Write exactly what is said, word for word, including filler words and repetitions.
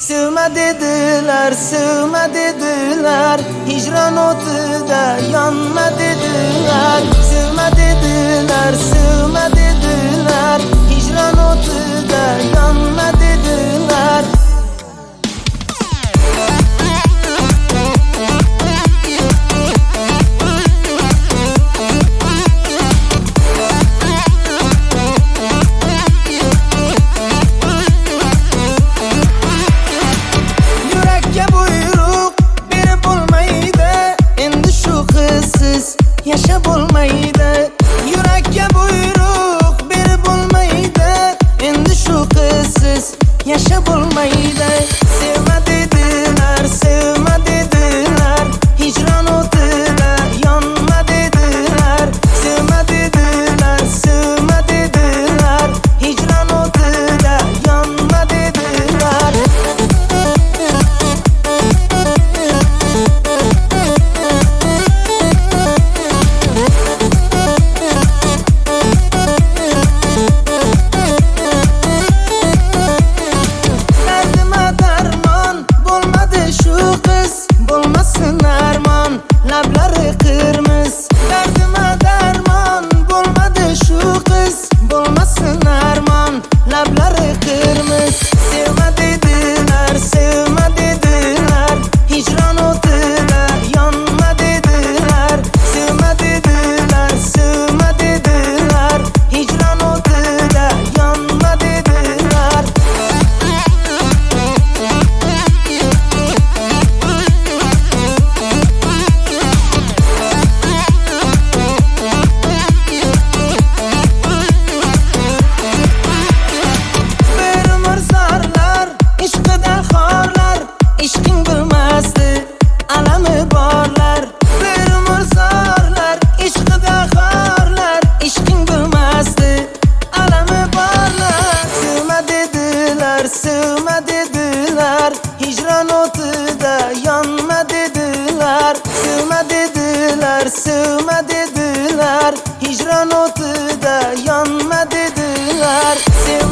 Sevme dediler, sevme dediler, hicran otida yanma dediler. Sevme dediler, sevme dediler, hicran otida yanma dediler. Yaşa bulmaydı, yürekke buyruk bir bulmaydı. Endi şu kızsız yaşa bulmaydı. Sevme dediler, sevme dediler, hicran otida yanma dediler. Sevme dediler, sevme dediler, hicran otida yanma dediler. Labları kırmızı, derdime derman bulmadı şu kız. Bulmasın arman, labları kırmızı. Sevme dediler, sevme dediler, hicran otida yanma dediler. Sevme dediler, sevme dediler, hicran otida yanma dediler. İşkin bilmezdi, alemi barlar. Bir murzarlar, işkıda harlar. İşkin bilmezdi, alemi barlar. Sevme dediler, sevme dediler, hicran otida yanma dediler. Sevme dediler, sevme dediler, hicran otida yanma dediler. Sevme